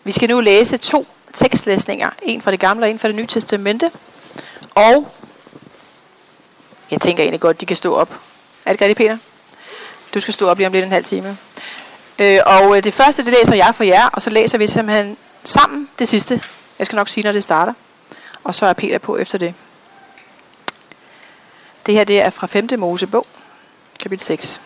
Vi skal nu læse 2 tekstlæsninger. En fra det gamle og en fra det nye testamente. Og jeg tænker egentlig godt, de kan stå op. Er det ikke rigtigt, Peter? Du skal stå op lige om lidt en halv time. Og det første, det læser jeg for jer, og så læser vi simpelthen sammen det sidste. Jeg skal nok sige, når det starter. Og så er Peter på efter det. Det her, det er fra 5. Mosebog, kapitel 6.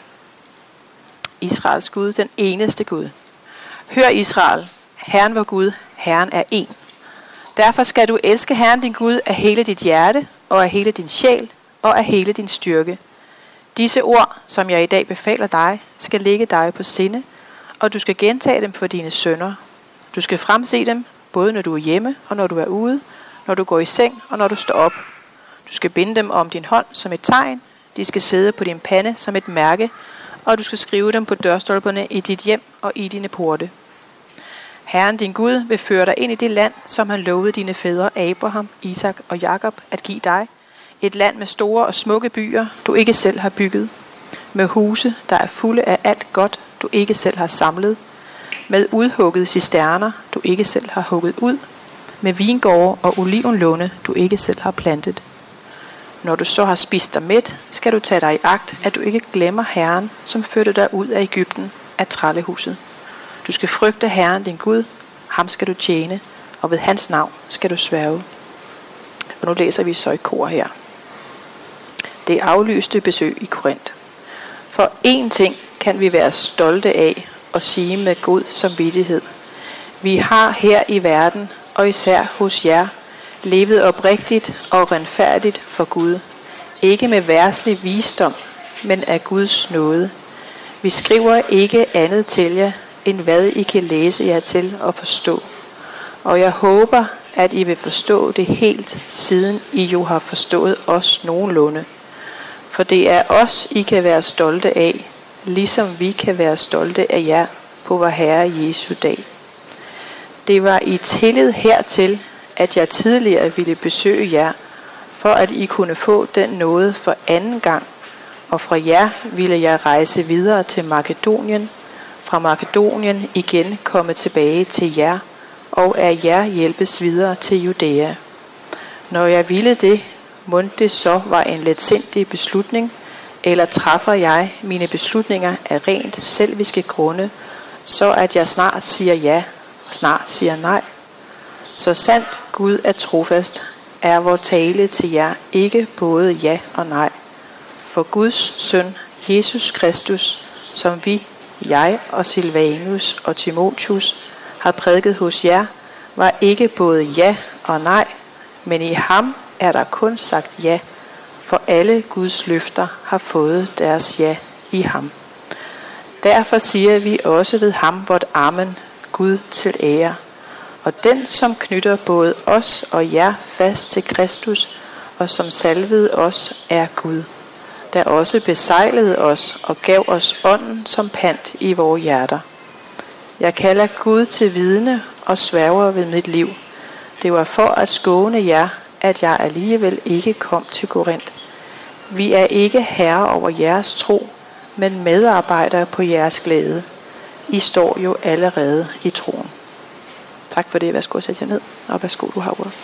Israels Gud, den eneste Gud. Hør Israel, Herren vor Gud, Herren er én. Derfor skal du elske Herren din Gud af hele dit hjerte, og af hele din sjæl, og af hele din styrke. Disse ord, som jeg i dag befaler dig, skal ligge dig på sinde, og du skal gentage dem for dine sønner. Du skal fremse dem, både når du er hjemme, og når du er ude, når du går i seng, og når du står op. Du skal binde dem om din hånd som et tegn, de skal sidde på din pande som et mærke, og du skal skrive dem på dørstolperne i dit hjem og i dine porte. Herren din Gud vil føre dig ind i det land, som han lovede dine fædre Abraham, Isak og Jakob at give dig. Et land med store og smukke byer, du ikke selv har bygget. Med huse, der er fulde af alt godt, du ikke selv har samlet. Med udhuggede cisterner, du ikke selv har hugget ud. Med vingårde og olivenlunde, du ikke selv har plantet. Når du så har spist dig mæt, skal du tage dig i agt, at du ikke glemmer Herren, som førte dig ud af Egypten, af trællehuset. Du skal frygte Herren din Gud, ham skal du tjene, og ved hans navn skal du sværge. Og nu læser vi så i kor her. Det aflyste besøg i Korint. For én ting kan vi være stolte af og sige med god samvittighed. Vi har her i verden, og især hos jer, levet oprigtigt og retfærdigt for Gud. Ikke med verdslig visdom, men af Guds nåde. Vi skriver ikke andet til jer, end hvad I kan læse jer til og forstå. Og jeg håber, at I vil forstå det helt, siden I jo har forstået os nogenlunde. For det er os, I kan være stolte af, ligesom vi kan være stolte af jer på vor Herre Jesu dag. Det var i tillid hertil, at jeg tidligere ville besøge jer, for at I kunne få den nåde for anden gang, og fra jer ville jeg rejse videre til Makedonien, fra Makedonien igen komme tilbage til jer, og af jer hjælpes videre til Judæa. Når jeg ville det, mon det så var en letsindig beslutning, eller træffer jeg mine beslutninger af rent selviske grunde, så at jeg snart siger ja, og snart siger nej. Så sandt Gud er trofast, er vor tale til jer ikke både ja og nej. For Guds søn, Jesus Kristus, som jeg og Silvanus og Timotheus har prædiket hos jer, var ikke både ja og nej, men i ham er der kun sagt ja, for alle Guds løfter har fået deres ja i ham. Derfor siger vi også ved ham vort amen, Gud til ære. Og den, som knytter både os og jer fast til Kristus, og som salvede os, er Gud, der også besejlede os og gav os ånden som pant i vores hjerter. Jeg kalder Gud til vidne og sværger ved mit liv. Det var for at skåne jer, at jeg alligevel ikke kom til Korint. Vi er ikke herre over jeres tro, men medarbejdere på jeres glæde. I står jo allerede i troen. Tak for det. Værsgo at sætte jer ned, og værsgo, du har ordet.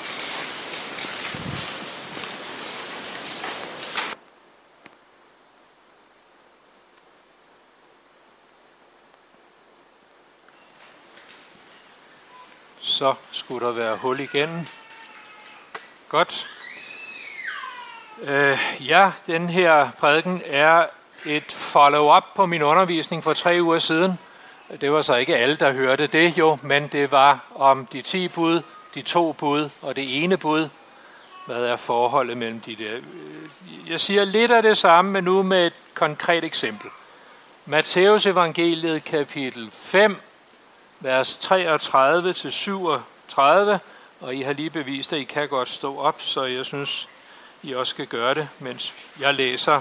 Så skulle der være hul igennem. Godt. Den her prædiken er et follow-up på min undervisning for 3 uger siden. Det var så ikke alle, der hørte det jo, men det var om de 10 bud, de 2 bud og det ene bud. Hvad er forholdet mellem de der? Jeg siger lidt af det samme, men nu med et konkret eksempel. Matthæus evangeliet kapitel 5, vers 33-37, og I har lige bevist, at I kan godt stå op, så jeg synes, I også skal gøre det, mens jeg læser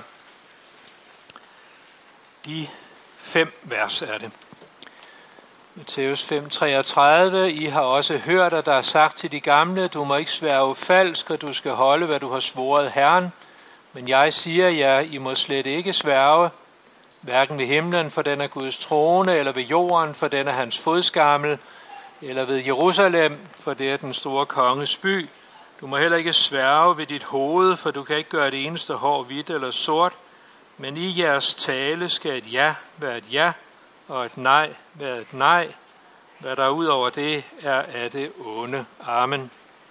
de 5 vers er det. Matthæus 5:33. I har også hørt, at der er sagt til de gamle, du må ikke sværge falsk, og du skal holde, hvad du har svoret Herren. Men jeg siger jer, I må slet ikke sværge, hverken ved himlen, for den er Guds trone, eller ved jorden, for den er hans fodskammel, eller ved Jerusalem, for det er den store konges by. Du må heller ikke sværge ved dit hoved, for du kan ikke gøre det eneste hår hvidt eller sort. Men i jeres tale skal et ja være et ja, og et nej være et nej. Hvad der ud over det er af det onde. Amen.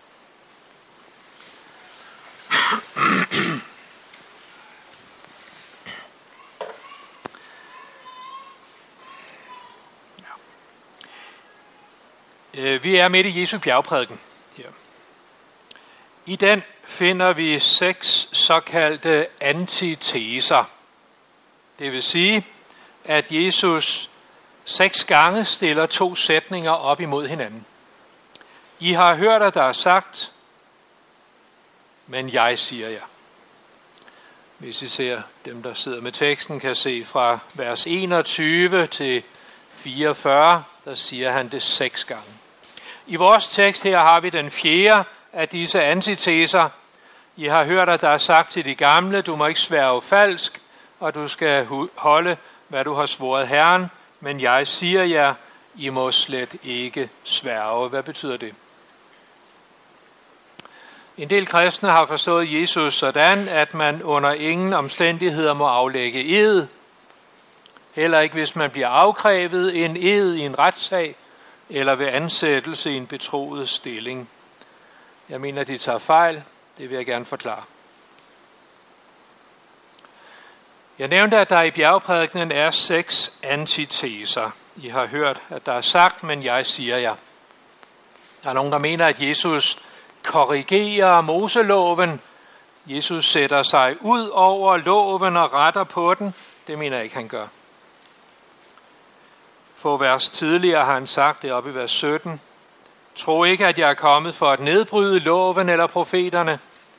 Vi er midt i Jesu bjergprædiken her. I den finder vi 6 såkaldte antiteser. Det vil sige, at Jesus 6 gange stiller 2 sætninger op imod hinanden. I har hørt, at der er sagt, men jeg siger jer. Hvis I ser dem, der sidder med teksten, kan se fra vers 21 til 44, der siger han det 6 gange. I vores tekst her har vi den 4. af disse antiteser. I har hørt, at der er sagt til de gamle, du må ikke sværge falsk, og du skal holde, hvad du har svoret Herren, men jeg siger jer, I må slet ikke sværge. Hvad betyder det? En del kristne har forstået Jesus sådan, at man under ingen omstændigheder må aflægge ed. Heller ikke hvis man bliver afkrævet en ed i en retssag, eller ved ansættelse i en betroet stilling. Jeg mener, de tager fejl. Det vil jeg gerne forklare. Jeg nævnte, at der i bjergprædikenen er 6 antiteser. I har hørt, at der er sagt, men jeg siger jer. Der er nogen, der mener, at Jesus korrigerer Moseloven. Jesus sætter sig ud over loven og retter på den. Det mener jeg ikke, han gør. Få vers tidligere har han sagt det oppe i vers 17. Tro ikke, at jeg er kommet for at nedbryde loven eller profeterne.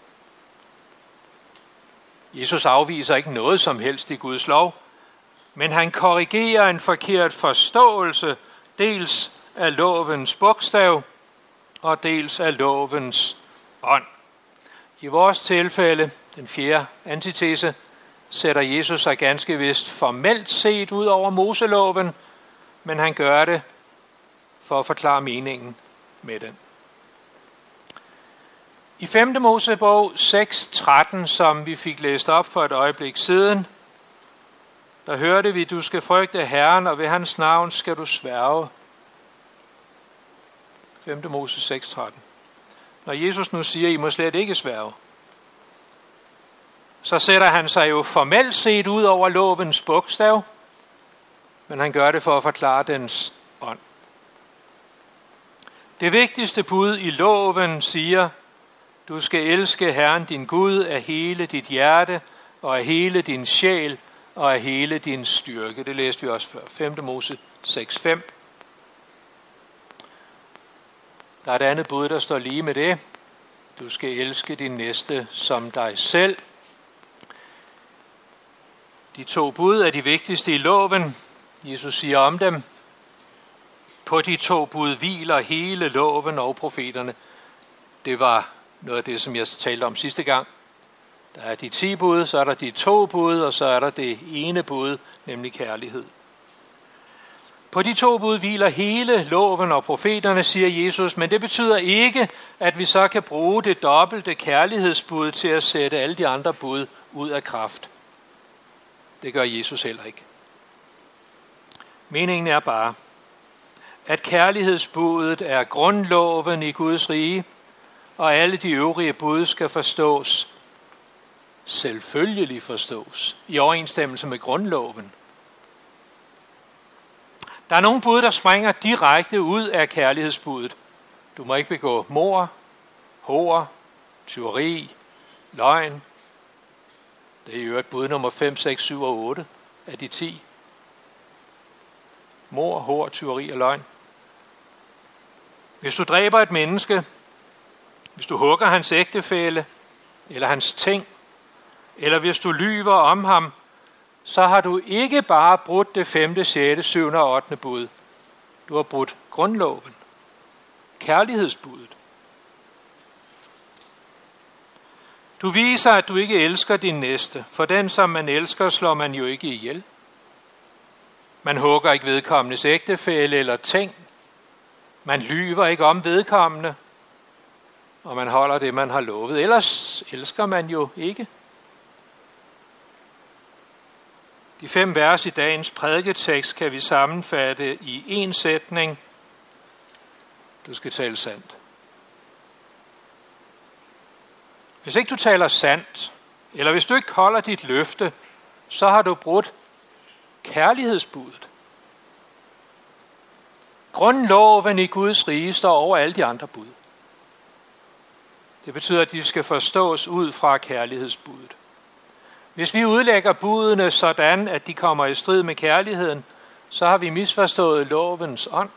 Jesus afviser ikke noget som helst i Guds lov, men han korrigerer en forkert forståelse, dels af lovens bogstav, og dels af lovens ånd. I vores tilfælde, den 4. antitese, sætter Jesus sig ganske vist formelt set ud over Moseloven, men han gør det for at forklare meningen med den. I 5. Mosebog 6:13, som vi fik læst op for et øjeblik siden, der hørte vi, du skal frygte Herren, og ved hans navn skal du sværge. 5. Mose 6:13. Når Jesus nu siger, I må slet ikke sværge, så sætter han sig jo formelt set ud over lovens bogstav, men han gør det for at forklare dens ånd. Det vigtigste bud i loven siger, du skal elske Herren din Gud af hele dit hjerte, og af hele din sjæl, og af hele din styrke. Det læste vi også før. 5. Mose 6:5. Der er et andet bud, der står lige med det. Du skal elske din næste som dig selv. De 2 bud er de vigtigste i loven. Jesus siger om dem, på de 2 bud hviler hele loven og profeterne. Det var noget af det, som jeg talte om sidste gang. Der er de 10 bud, så er der de 2 bud, og så er der det ene bud, nemlig kærlighed. På de 2 bud hviler hele loven og profeterne, siger Jesus, men det betyder ikke, at vi så kan bruge det dobbelte kærlighedsbud til at sætte alle de andre bud ud af kraft. Det gør Jesus heller ikke. Meningen er bare, at kærlighedsbudet er grundloven i Guds rige, og alle de øvrige bud skal forstås, selvfølgelig forstås, i overensstemmelse med grundloven. Der er nogle bud, der springer direkte ud af kærlighedsbudet. Du må ikke begå mord, hor, tyveri, løgn. Det er jo et bud nummer 5, 6, 7 og 8 af de 10. Mord, hor, tyveri og løgn. Hvis du dræber et menneske, hvis du hugger hans ægtefælle, eller hans ting, eller hvis du lyver om ham, så har du ikke bare brudt det 5., 6., 7. og 8. bud. Du har brudt grundloven. Kærlighedsbudet. Du viser, at du ikke elsker din næste, for den, som man elsker, slår man jo ikke ihjel. Man hugger ikke vedkommendes ægtefælle eller ting. Man lyver ikke om vedkommende, og man holder det, man har lovet. Ellers elsker man jo ikke. De 5 vers i dagens prædiketekst kan vi sammenfatte i en sætning. Du skal tale sandt. Hvis ikke du taler sandt, eller hvis du ikke holder dit løfte, så har du brudt kærlighedsbudet. Grundloven i Guds rige står over alle de andre bud. Det betyder, at de skal forstås ud fra kærlighedsbudet. Hvis vi udlægger budene sådan, at de kommer i strid med kærligheden, så har vi misforstået lovens ånd.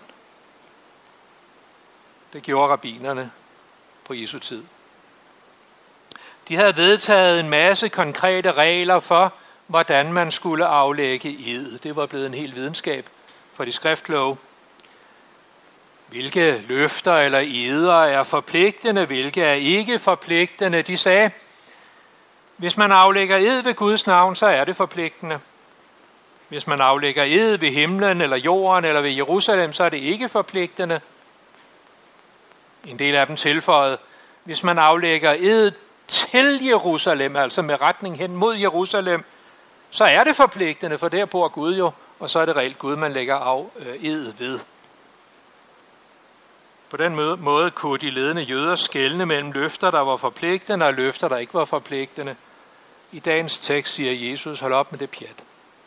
Det gjorde rabbinerne på Jesu tid. De havde vedtaget en masse konkrete regler for, hvordan man skulle aflægge ed. Det var blevet en hel videnskab for de skriftkloge. Hvilke løfter eller eder er forpligtende, hvilke er ikke forpligtende. De sagde, hvis man aflægger ed ved Guds navn, så er det forpligtende. Hvis man aflægger ed ved himlen eller jorden eller ved Jerusalem, så er det ikke forpligtende. En del af dem tilføjede, hvis man aflægger ed til Jerusalem, altså med retning hen mod Jerusalem, så er det forpligtende, for der bor Gud jo, og så er det reelt Gud, man lægger af ed ved. På den måde kunne de ledende jøder skelne mellem løfter, der var forpligtende, og løfter, der ikke var forpligtende. I dagens tekst siger Jesus, hold op med det pjat.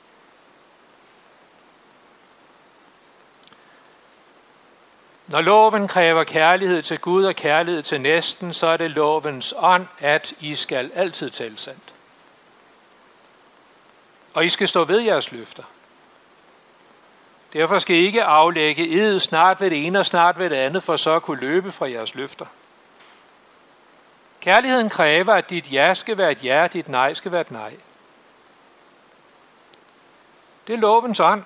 Når loven kræver kærlighed til Gud og kærlighed til næsten, så er det lovens ånd, at I skal altid tale sandt. Og I skal stå ved jeres løfter. Derfor skal I ikke aflægge ed snart ved det ene og snart ved det andet, for så at kunne løbe fra jeres løfter. Kærligheden kræver, at dit ja skal være et ja, dit nej skal være et nej. Det er lovens ånd.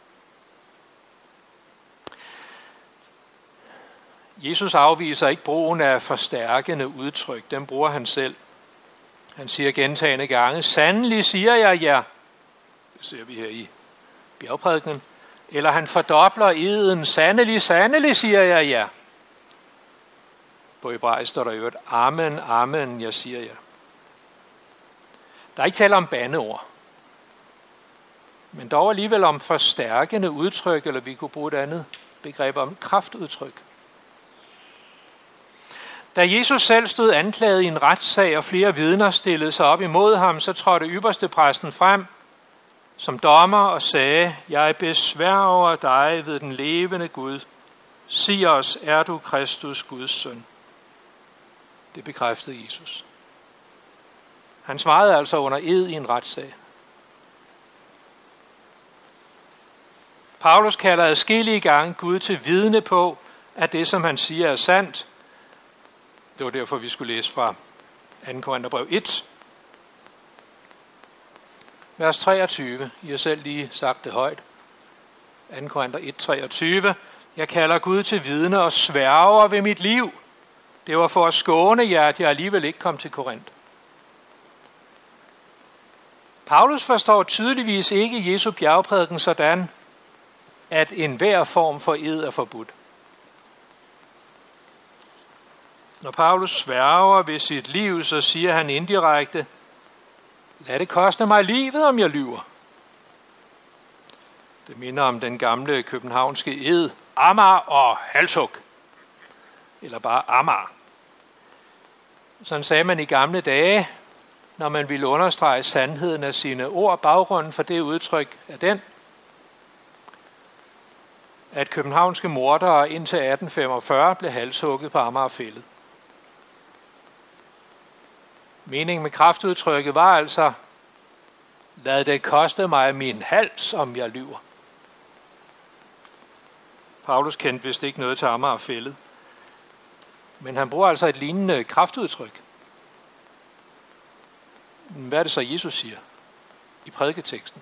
Jesus afviser ikke brugen af forstærkende udtryk. Den bruger han selv. Han siger gentagne gange, sandelig siger jeg ja. Det ser vi her i bjergprædikenen. Eller han fordobler eden, sandelig, sandelig siger jeg ja. På hebraisk står der jo et amen, amen, jeg siger ja. Der er ikke tale om bandeord. Men dog alligevel om forstærkende udtryk, eller vi kunne bruge et andet begreb om kraftudtryk. Da Jesus selv stod anklaget i en retssag, og flere vidner stillede sig op imod ham, så trådte ypperstepræsten frem som dommer og sagde, jeg besværger dig ved den levende Gud. Sig os, er du Kristus, Guds søn? Det bekræftede Jesus. Han svarede altså under ed i en retssag. Paulus kalder adskillige gange Gud til vidne på, at det, som han siger, er sandt. Det var derfor, vi skulle læse fra 2. Korintherbrev 1. Vers 23. I har selv lige sagt det højt. 2. Korinther 1, 23. Jeg kalder Gud til vidne og sværger ved mit liv. Det var for at skåne jer, at jeg alligevel ikke kom til Korinth. Paulus forstår tydeligvis ikke Jesu bjergprædiken sådan, at enhver form for ed er forbudt. Når Paulus sværger ved sit liv, så siger han indirekte, lad det koste mig livet, om jeg lyver. Det minder om den gamle københavnske ed, Amager og halshug. Eller bare Amager. Sådan sagde man i gamle dage, når man ville understrege sandheden af sine ord. Baggrunden for det udtryk er den, at københavnske mordere indtil 1845 blev halshugget på Amagerfældet. Meningen med kraftudtrykket var altså, lad det koste mig min hals, om jeg lyver. Paulus kendte vist ikke noget til Amagerfældet, men han bruger altså et lignende kraftudtryk. Hvad er det så, Jesus siger i prædiketeksten?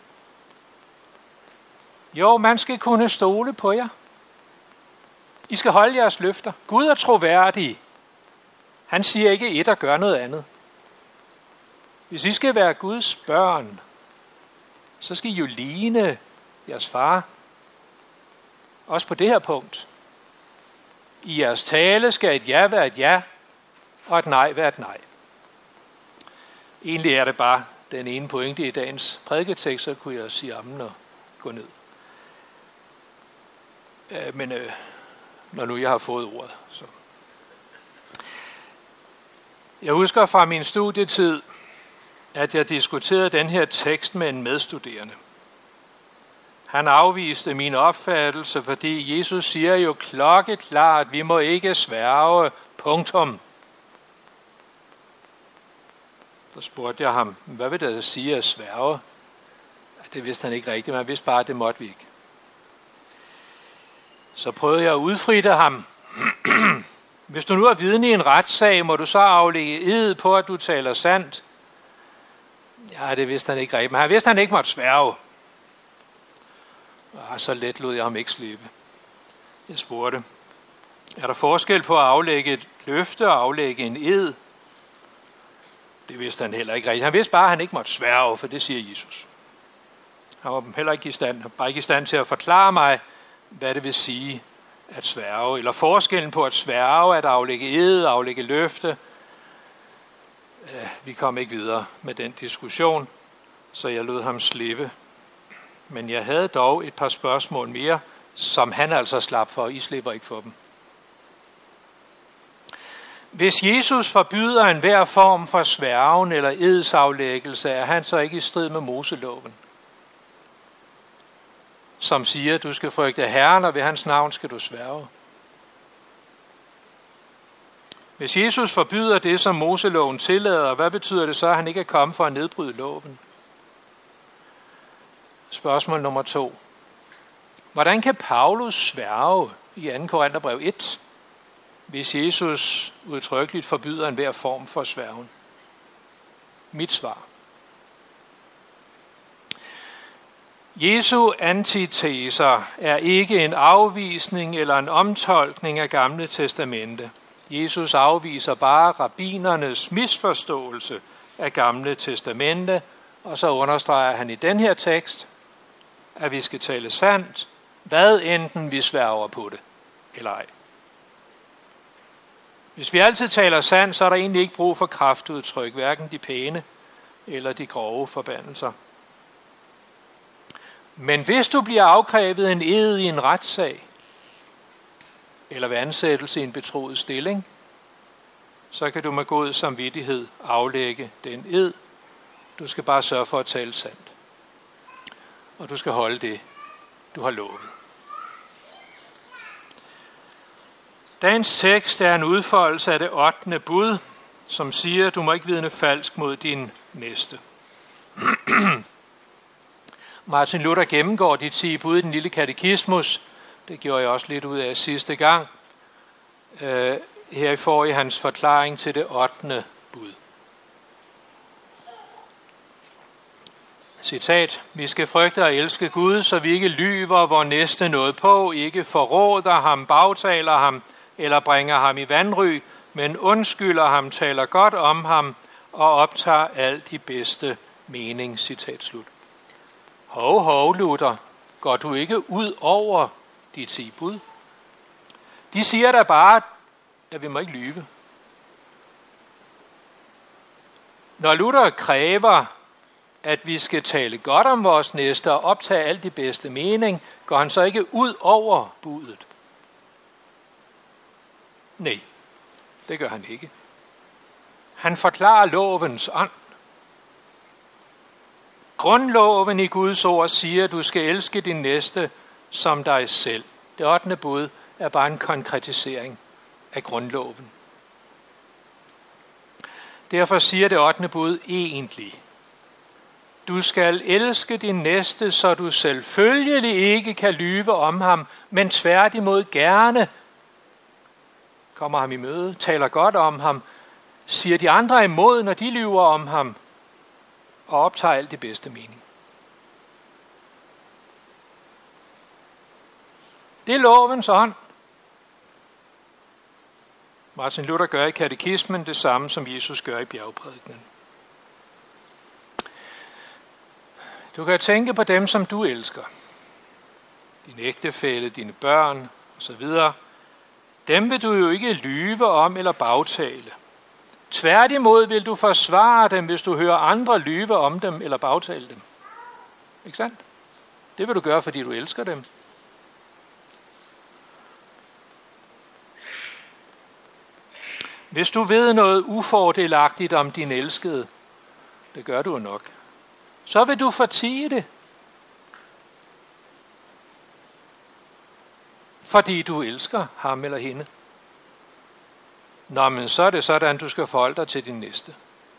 Jo, man skal kunne stole på jer. I skal holde jeres løfter. Gud er troværdig. Han siger ikke et og gør noget andet. Hvis I skal være Guds børn, så skal I jo ligne jeres far. Også på det her punkt. I jeres tale skal et ja være et ja, og et nej være et nej. Egentlig er det bare den ene pointe i dagens prædiketekst, så kunne jeg sige amen og gå ned. Men når nu jeg har fået ordet. Så. Jeg husker fra min studietid, at jeg diskuterede den her tekst med en medstuderende. Han afviste min opfattelse, fordi Jesus siger jo klokkeklart, at vi må ikke sværge, punktum. Så spurgte jeg ham, hvad vil det sige at sværge? Det vidste han ikke rigtigt, men han vidste bare, at det måtte vi ikke. Så prøvede jeg at udfritte ham. Hvis du nu er vidne i en retssag, må du så aflægge ed på, at du taler sandt? Ja, det vidste han ikke rigtigt, men han vidste, at han ikke måtte sværge. Så let lod jeg ham ikke slippe. Jeg spurgte, er der forskel på at aflægge et løfte og aflægge en ed? Det vidste han heller ikke rigtigt. Han vidste bare, at han ikke måtte sværge, for det siger Jesus. Han var heller ikke i stand til at forklare mig, hvad det vil sige at sværge, eller forskellen på at sværge, at aflægge ed, aflægge løfte. Vi kom ikke videre med den diskussion, så jeg lod ham slippe. Men jeg havde dog et par spørgsmål mere, som han altså slap for. I slipper ikke for dem. Hvis Jesus forbyder enhver form for sværgen eller edsaflæggelse, er han så ikke i strid med Moseloven, som siger, at du skal frygte Herren, og ved hans navn skal du sværge. Hvis Jesus forbyder det, som Moseloven tillader, hvad betyder det så, at han ikke er kommet for at nedbryde loven? Spørgsmål nummer 2. Hvordan kan Paulus sværge i 2. Korintherbrev 1, hvis Jesus udtrykkeligt forbyder enhver form for sværgen? Mit svar. Jesu antiteser er ikke en afvisning eller en omtolkning af Gamle Testamente. Jesus afviser bare rabbinernes misforståelse af Gamle Testamente, og så understreger han i den her tekst, at vi skal tale sandt, hvad enten vi sværger på det eller ej. Hvis vi altid taler sandt, så er der egentlig ikke brug for kraftudtryk, hverken de pæne eller de grove forbandelser. Men hvis du bliver afkrævet en ed i en retssag, eller ved ansættelse i en betroet stilling, så kan du med god samvittighed aflægge den ed. Du skal bare sørge for at tale sandt. Og du skal holde det, du har lovet. Dagens tekst er en udfoldelse af det 8. bud, som siger, at du må ikke vidne falsk mod din næste. Martin Luther gennemgår de 10 bud i den lille katekismus. Det gjorde jeg også lidt ud af sidste gang. Her får I hans forklaring til det 8. bud. Citat. Vi skal frygte og elske Gud, så vi ikke lyver vor næste noget på, ikke forråder ham, bagtaler ham eller bringer ham i vanry, men undskylder ham, taler godt om ham og optager alt i bedste mening. Citat slut. Hov, Luther, går du ikke ud over de 10 bud? De siger da bare, at vi må ikke lyve. Når Luther kræver, at vi skal tale godt om vores næste og optage alt i bedste mening, går han så ikke ud over budet? Nej, det gør han ikke. Han forklarer lovens ånd. Grundloven i Guds ord siger, at du skal elske din næste som dig selv. Det 8. bud er bare en konkretisering af grundloven. Derfor siger det 8. bud egentlig: du skal elske din næste, så du selvfølgelig ikke kan lyve om ham, men tværtimod gerne kommer ham i møde, taler godt om ham, siger de andre imod, når de lyver om ham, og optager alt det bedste mening. Det er lovens ånd. Martin Luther gør i katekismen det samme, som Jesus gør i bjergprædikenen. Du kan tænke på dem, som du elsker. Din ægtefælle, dine børn osv. dem vil du jo ikke lyve om eller bagtale. Tværtimod vil du forsvare dem, hvis du hører andre lyve om dem eller bagtale dem. Ikke sandt? Det vil du gøre, fordi du elsker dem. Hvis du ved noget ufordelagtigt om din elskede, det gør du nok, så vil du fortie det. Fordi du elsker ham eller hende. Nå, men så er det sådan, du skal forholde dig til din næste.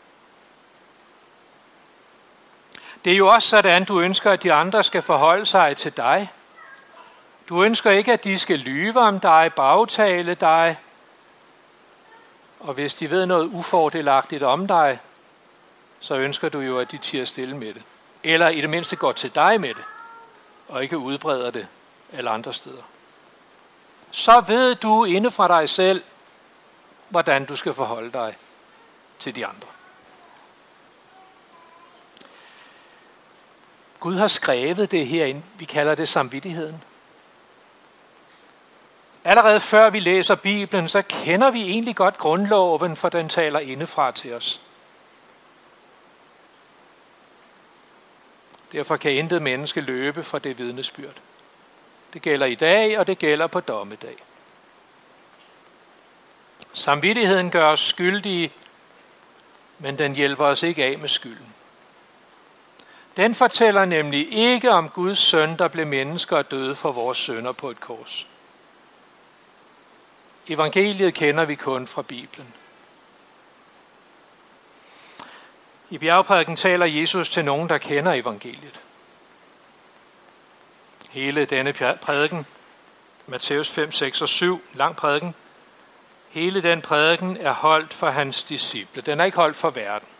Det er jo også sådan, du ønsker, at de andre skal forholde sig til dig. Du ønsker ikke, at de skal lyve om dig, bagtale dig. Og hvis de ved noget ufordelagtigt om dig, så ønsker du jo, at de tier stille med det. Eller i det mindste går til dig med det, og ikke udbreder det alle andre steder. Så ved du inde fra dig selv, hvordan du skal forholde dig til de andre. Gud har skrevet det herinde, vi kalder det samvittigheden. Allerede før vi læser Bibelen, så kender vi egentlig godt grundloven, for den taler indefra til os. Derfor kan intet menneske løbe fra det vidnesbyrd. Det gælder i dag, og det gælder på dommedag. Samvittigheden gør os skyldige, men den hjælper os ikke af med skylden. Den fortæller nemlig ikke om Guds søn, der blev mennesker og døde for vores synder på et kors. Evangeliet kender vi kun fra Bibelen. I bjergprædiken taler Jesus til nogen, der kender evangeliet. Hele denne prædiken, Matthæus 5, 6 og 7, lang prædiken, hele den prædiken er holdt for hans disciple. Den er ikke holdt for verden.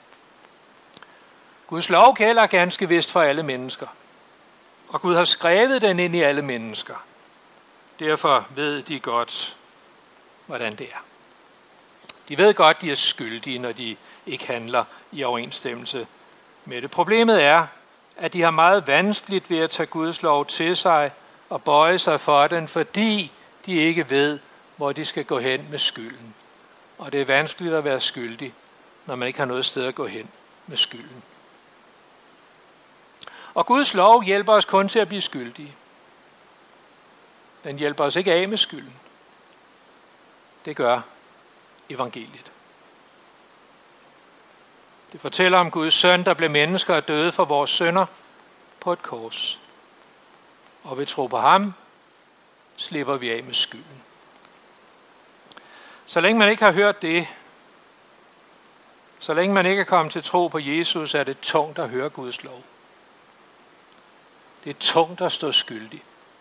Guds lov gælder ganske vist for alle mennesker. Og Gud har skrevet den ind i alle mennesker. Derfor ved de godt, hvordan det er. De ved godt, de er skyldige, når de ikke handler i overensstemmelse med det. Problemet er, at de har meget vanskeligt ved at tage Guds lov til sig og bøje sig for den, fordi de ikke ved, hvor de skal gå hen med skylden. Og det er vanskeligt at være skyldig, når man ikke har noget sted at gå hen med skylden. Og Guds lov hjælper os kun til at blive skyldige. Den hjælper os ikke af med skylden. Det gør evangeliet. Det fortæller om Guds søn, der blev mennesker og døde for vores synder på et kors. Og ved tro på ham, slipper vi af med skylden. Så længe man ikke har hørt det, så længe man ikke er kommet til tro på Jesus, er det tungt at høre Guds lov. Det er tungt at stå skyldig.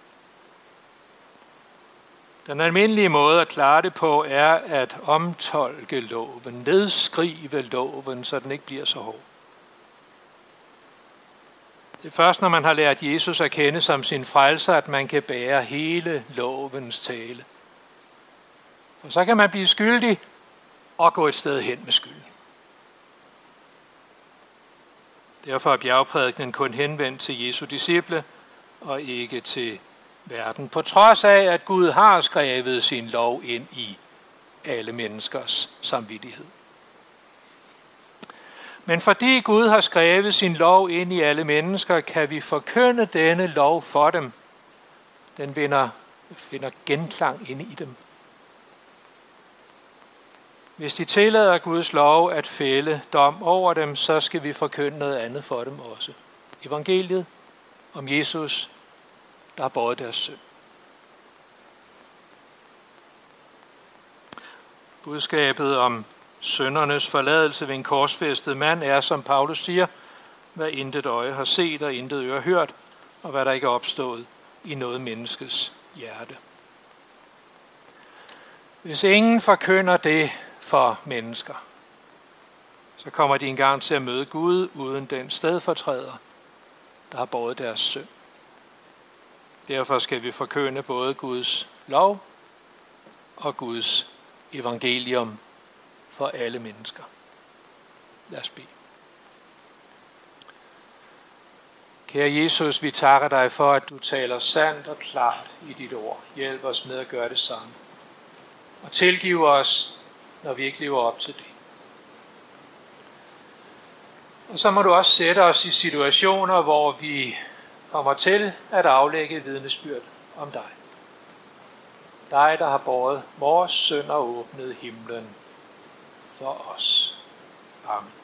Den almindelige måde at klare det på er at omtolke loven, nedskrive loven, så den ikke bliver så hård. Det er først, når man har lært Jesus at kende som sin frelser, at man kan bære hele lovens tale. Og så kan man blive skyldig og gå et sted hen med skylden. Derfor er bjergprædikenen kun henvendt til Jesu disciple og ikke til verden, på trods af, at Gud har skrevet sin lov ind i alle menneskers samvittighed. Men fordi Gud har skrevet sin lov ind i alle mennesker, kan vi forkynde denne lov for dem. Den finder genklang inde i dem. Hvis de tillader Guds lov at fælde dom over dem, så skal vi forkynde noget andet for dem også. Evangeliet om Jesus, der har båret deres synd. Budskabet om syndernes forladelse ved en korsfæstet mand er, som Paulus siger, hvad intet øje har set og intet øre hørt, og hvad der ikke er opstået i noget menneskes hjerte. Hvis ingen forkynder det for mennesker, så kommer de engang til at møde Gud uden den stedfortræder, der har båret deres synd. Derfor skal vi forkynde både Guds lov og Guds evangelium for alle mennesker. Lad os bede. Kære Jesus, vi takker dig for, at du taler sandt og klart i dit ord. Hjælp os med at gøre det samme. og tilgive os, når vi ikke lever op til det. Og så må du også sætte os i situationer, hvor vi kommer til at aflægge vidnesbyrd om dig. Dig, der har båret vores synd og åbnet himlen for os. Amen.